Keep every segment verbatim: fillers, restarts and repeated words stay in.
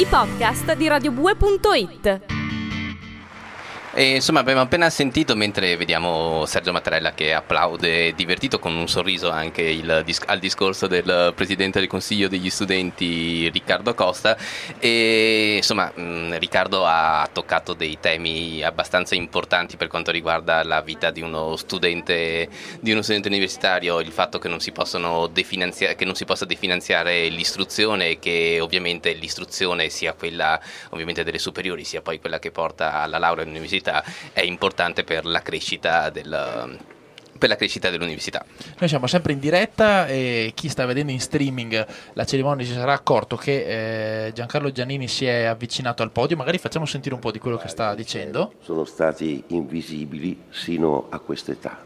podcast di radiobue punto it. E insomma abbiamo appena sentito, mentre vediamo Sergio Mattarella che applaude divertito con un sorriso anche il, al discorso del Presidente del Consiglio degli Studenti Riccardo Costa, e insomma mh, Riccardo ha toccato dei temi abbastanza importanti per quanto riguarda la vita di uno studente di uno studente universitario, il fatto che non si possono definanziare, che non si possa definanziare l'istruzione, e che ovviamente l'istruzione, sia quella ovviamente delle superiori sia poi quella che porta alla laurea all'università, è importante per la crescita del, per la crescita dell'università. Noi siamo sempre in diretta e chi sta vedendo in streaming la cerimonia si sarà accorto che eh, Giancarlo Giannini si è avvicinato al podio. Magari facciamo sentire un po' di quello che sta dicendo. Sono stati invisibili sino a quest'età,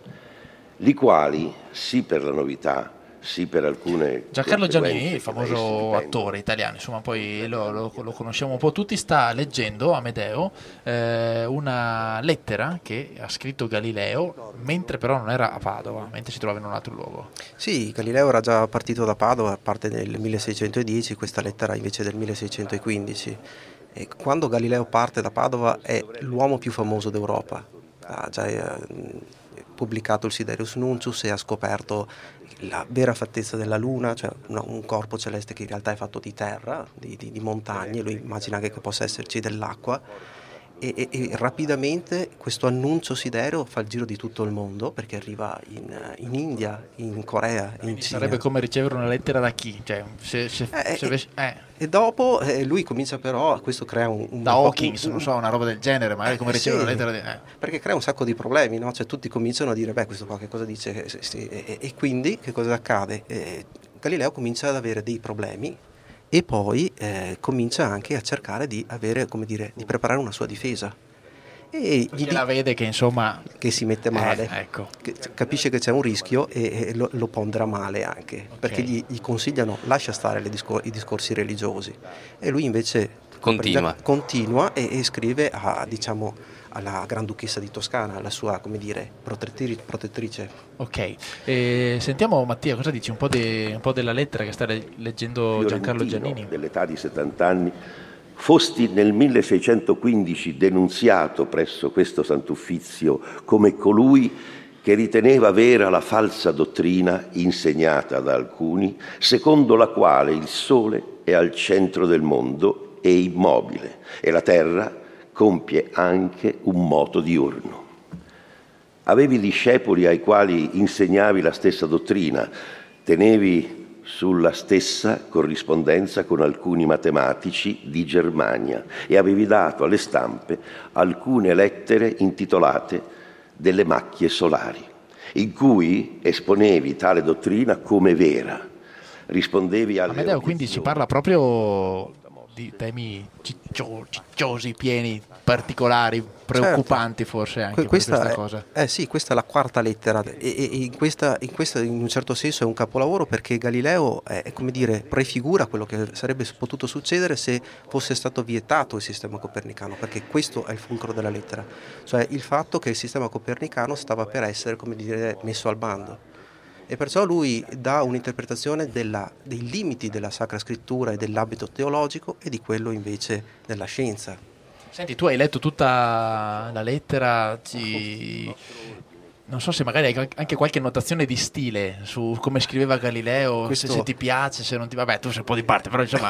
li quali, sì per la novità, sì per alcune Giancarlo Giannini, il famoso attore italiano, insomma poi lo, lo, lo conosciamo un po' tutti, sta leggendo, Amedeo, eh, una lettera che ha scritto Galileo, mentre però non era a Padova, mentre si trova in un altro luogo. Sì, Galileo era già partito da Padova, parte nel milleseicentodieci, questa lettera invece del milleseicentoquindici. E quando Galileo parte da Padova è l'uomo più famoso d'Europa, ha già eh, pubblicato il Siderius Nuncius e ha scoperto la vera fattezza della Luna, cioè una, un corpo celeste che in realtà è fatto di terra, di, di, di montagne, lui immagina anche che possa esserci dell'acqua, e, e, e rapidamente questo annuncio sidereo fa il giro di tutto il mondo, perché arriva in, in India, in Corea, in Cina. Sarebbe come ricevere una lettera da chi? Cioè, se, se, eh, se, e, eh. e dopo eh, lui comincia però, questo crea un... un da un, Hawkins, un, non so, una roba del genere, magari come eh, ricevere sì, una lettera di... Eh. Perché crea un sacco di problemi, no? Cioè tutti cominciano a dire, beh, questo qua che cosa dice? E, e, e quindi che cosa accade? Eh, Galileo comincia ad avere dei problemi e poi eh, comincia anche a cercare di avere, come dire, di preparare una sua difesa. E gli la vede che insomma che si mette male, eh, ecco. che capisce che c'è un rischio e, e lo, lo pondera male anche, okay. Perché gli, gli consigliano lascia stare le discor- i discorsi religiosi, e lui invece continua, continua e, e scrive a, diciamo, alla Granduchessa di Toscana, la sua, come dire, protettrice. protettrice. Ok, e sentiamo Mattia, cosa dici un po', de, un po' della lettera che sta leggendo Giancarlo Giannini. Dell'età di settanta anni, fosti nel milleseicentoquindici denunziato presso questo Sant'Uffizio come colui che riteneva vera la falsa dottrina insegnata da alcuni, secondo la quale il Sole è al centro del mondo e immobile, e la Terra compie anche un moto diurno. Avevi discepoli ai quali insegnavi la stessa dottrina, tenevi sulla stessa corrispondenza con alcuni matematici di Germania e avevi dato alle stampe alcune lettere intitolate Delle macchie solari, in cui esponevi tale dottrina come vera. Rispondevi alle Amedeo, quindi si parla proprio di temi cicciosi, cicciosi, pieni, particolari, preoccupanti, certo. Forse anche questa, questa è, cosa. Eh sì, questa è la quarta lettera e, e in, questa, in questa in un certo senso è un capolavoro, perché Galileo è, è come dire, prefigura quello che sarebbe potuto succedere se fosse stato vietato il sistema copernicano, perché questo è il fulcro della lettera, cioè il fatto che il sistema copernicano stava per essere, come dire, messo al bando. E perciò lui dà un'interpretazione della, dei limiti della Sacra Scrittura e dell'ambito teologico e di quello invece della scienza. Senti, tu hai letto tutta la lettera, ci... non so se magari hai anche qualche notazione di stile su come scriveva Galileo, Questo... se, se ti piace, se non ti... Vabbè, tu sei un po' di parte, però insomma...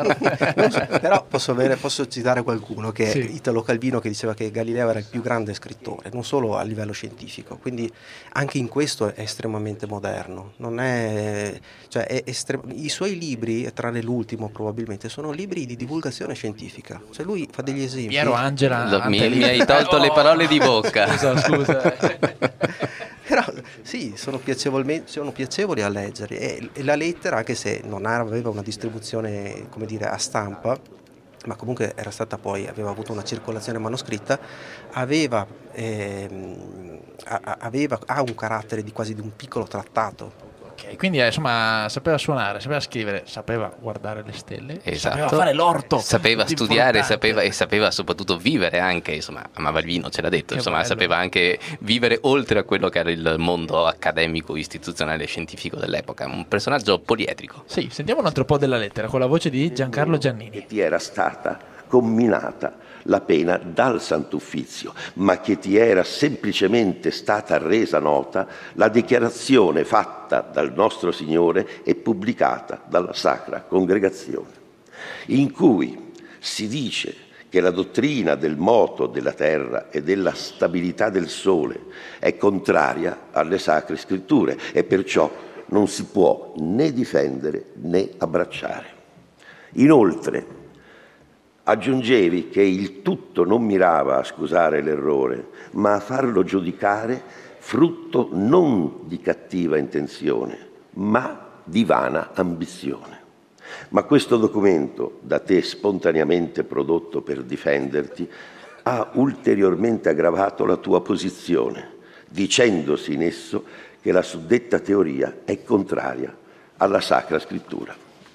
però posso, avere, posso citare qualcuno, che sì. è Italo Calvino, che diceva che Galileo era il più grande scrittore, non solo a livello scientifico, quindi anche in questo è estremamente moderno. Non è, cioè è estrem... I suoi libri, tranne l'ultimo probabilmente, sono libri di divulgazione scientifica, cioè lui fa degli esempi. Piero Angela... Lo, mi, mi hai tolto oh. le parole di bocca. Scusa, scusa. Però sì, sono, piacevolmente, sono piacevoli a leggere, e, e la lettera, anche se non aveva una distribuzione, come dire, a stampa, ma comunque era stata poi, aveva avuto una circolazione manoscritta, aveva, ehm, aveva ha un carattere di quasi di un piccolo trattato. Ok, quindi eh, insomma sapeva suonare, sapeva scrivere, sapeva guardare le stelle, Esatto. sapeva fare l'orto, sapeva tutto studiare, importante. sapeva, e sapeva soprattutto vivere anche, insomma, amava il vino, ce l'ha detto, Che insomma, bello. sapeva anche vivere oltre a quello che era il mondo accademico, istituzionale e scientifico dell'epoca, un personaggio poliedrico. Sì, sentiamo un altro po' della lettera con la voce di Giancarlo Giannini. Che ti era stata comminata la pena dal Sant'Uffizio, ma che ti era semplicemente stata resa nota la dichiarazione fatta dal nostro Signore e pubblicata dalla Sacra Congregazione, in cui si dice che la dottrina del moto della terra e della stabilità del sole è contraria alle Sacre Scritture e perciò non si può né difendere né abbracciare. Inoltre, aggiungevi che il tutto non mirava a scusare l'errore, ma a farlo giudicare frutto non di cattiva intenzione, ma di vana ambizione. Ma questo documento, da te spontaneamente prodotto per difenderti, ha ulteriormente aggravato la tua posizione, dicendosi in esso che la suddetta teoria è contraria alla Sacra Scrittura.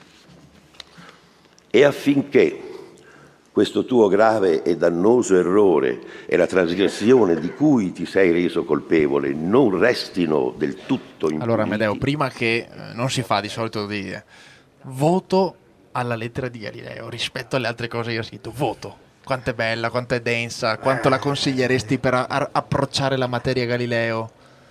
E affinché questo tuo grave e dannoso errore e la trasgressione di cui ti sei reso colpevole non restino del tutto impediti. Allora Amedeo, prima che eh, non si fa di solito di voto alla lettera di Galileo rispetto alle altre cose che ho scritto, voto. Quanto è bella, quanto è densa, quanto la consiglieresti per a- a- approcciare la materia Galileo?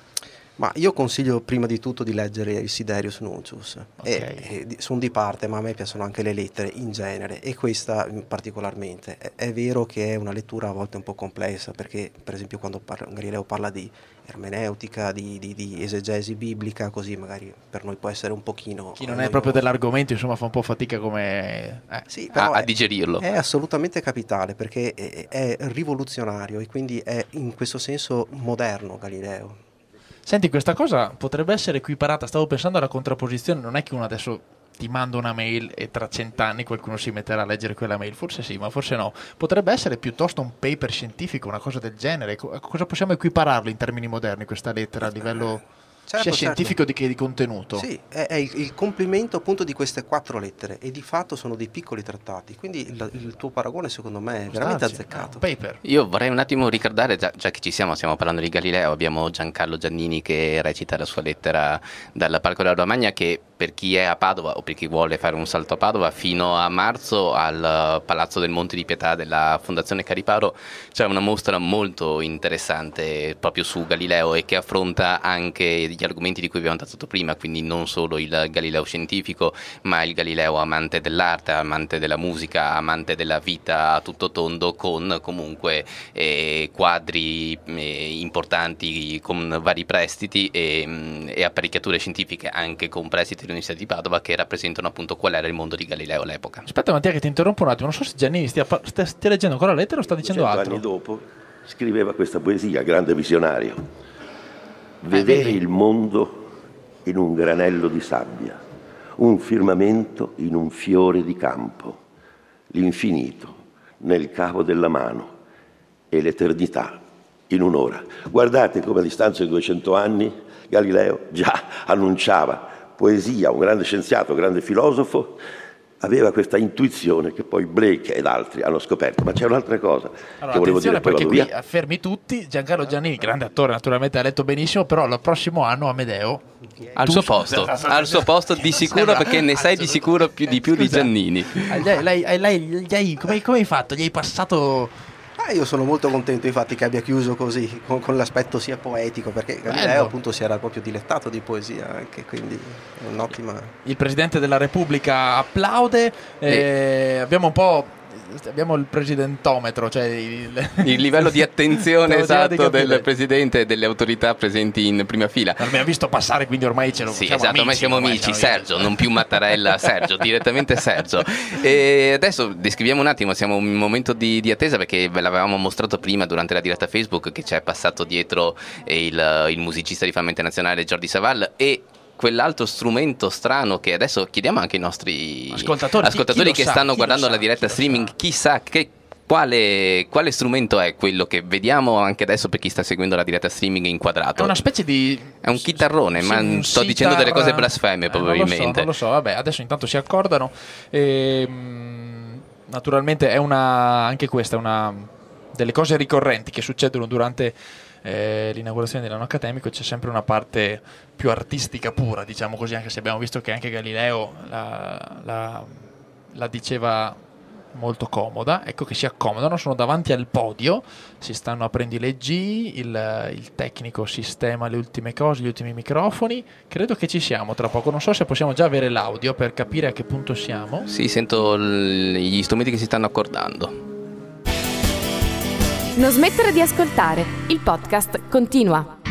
Ma io consiglio prima di tutto di leggere il Siderius Nuncius. Ok. E, e di- sono di parte, ma a me piacciono anche le lettere in genere e questa in particolarmente. È, è vero che è una lettura a volte un po' complessa, perché per esempio quando parla, Galileo parla di ermeneutica, di, di, di esegesi biblica, così magari per noi può essere un pochino Chi non è noioso. proprio dell'argomento, insomma, fa un po' fatica come... eh. Sì, A, però a è- digerirlo. È assolutamente capitale perché è, è rivoluzionario e quindi è in questo senso moderno Galileo. Senti, questa cosa potrebbe essere equiparata, stavo pensando alla contrapposizione, non è che uno adesso ti manda una mail e tra cent'anni qualcuno si metterà a leggere quella mail, forse sì, ma forse no. Potrebbe essere piuttosto un paper scientifico, una cosa del genere. Co- Cosa possiamo equipararlo in termini moderni, questa lettera, a livello Certo, sia scientifico certo. di che di contenuto? Sì, è, è il, il complemento appunto di queste quattro lettere e di fatto sono dei piccoli trattati, quindi il, il tuo paragone secondo me è veramente Starci, azzeccato. un paper. Io vorrei un attimo ricordare, già, già che ci siamo, stiamo parlando di Galileo, abbiamo Giancarlo Giannini che recita la sua lettera dal Parco della Romagna, che per chi è a Padova o per chi vuole fare un salto a Padova, fino a marzo al Palazzo del Monte di Pietà della Fondazione Cariparo c'è una mostra molto interessante proprio su Galileo e che affronta anche gli argomenti di cui abbiamo trattato prima, quindi non solo il Galileo scientifico, ma il Galileo amante dell'arte, amante della musica, amante della vita a tutto tondo, con comunque eh, quadri eh, importanti con vari prestiti e, mh, e apparecchiature scientifiche anche con prestiti dell'Università di Padova che rappresentano appunto qual era il mondo di Galileo all'epoca. Aspetta Mattia che ti interrompo un attimo, non so se Giannini stia, par- stia, stia leggendo ancora la lettera o sta dicendo Cento altro. anni dopo scriveva questa poesia, grande visionario. Vedere vedi? il mondo in un granello di sabbia, un firmamento in un fiore di campo, l'infinito nel cavo della mano e l'eternità in un'ora. Guardate come a distanza di duecento anni Galileo già annunciava poesia, un grande scienziato, un grande filosofo, aveva questa intuizione che poi Blake ed altri hanno scoperto. Ma c'è un'altra cosa Allora, che volevo dire, attenzione poi perché vado qui via. fermi tutti, Giancarlo Giannini, grande attore naturalmente, ha letto benissimo, però il prossimo anno Amedeo Al tu- suo posto, al suo posto di sicuro, Sembra- perché ne sai di sicuro più di più di Scusa. Giannini. Eh, Lei, lei, lei- gli hai- come, come hai fatto? Gli hai passato... Ah, io sono molto contento infatti che abbia chiuso così, con, con l'aspetto sia poetico, perché Galileo Bello. appunto si era proprio dilettato di poesia anche, quindi è un'ottima... Il Presidente della Repubblica applaude, eh, abbiamo un po'... abbiamo il presidentometro, cioè il, Il livello di attenzione Stavo cercando di esatto del capire. Presidente e delle autorità presenti in prima fila. Non mi ha visto passare, quindi ormai ce lo Sì, siamo esatto, amici, ormai siamo ormai amici, siamo Sergio, non più Mattarella, Sergio, direttamente Sergio. E adesso descriviamo un attimo, siamo in un momento di, di attesa perché ve l'avevamo mostrato prima durante la diretta Facebook che c'è passato dietro il, il musicista di fama internazionale Jordi Savall e quell'altro strumento strano che adesso chiediamo anche ai nostri Ascoltatori, chi- chi lo che sa, stanno chi lo guardando sa, la diretta chi lo streaming, sa. chissà che Quale, quale strumento è quello che vediamo anche adesso per chi sta seguendo la diretta streaming inquadrato? È una specie di... È un chitarrone, sì, ma un sto sitar... dicendo delle cose blasfeme eh, probabilmente. Non lo so, non lo so, vabbè, adesso intanto si accordano. E, mh, naturalmente è una, anche questa è una delle cose ricorrenti che succedono durante eh, l'inaugurazione dell'anno accademico. C'è sempre una parte più artistica pura, diciamo così, anche se abbiamo visto che anche Galileo la, la, la diceva molto comoda. Ecco che si accomodano, sono davanti al podio, si stanno aprendo i leggi, il, il tecnico sistema le ultime cose, gli ultimi microfoni. Credo che ci siamo tra poco, non so se possiamo già avere l'audio per capire a che punto siamo. Sì, sento l- gli strumenti che si stanno accordando. Non smettere di ascoltare, il podcast continua.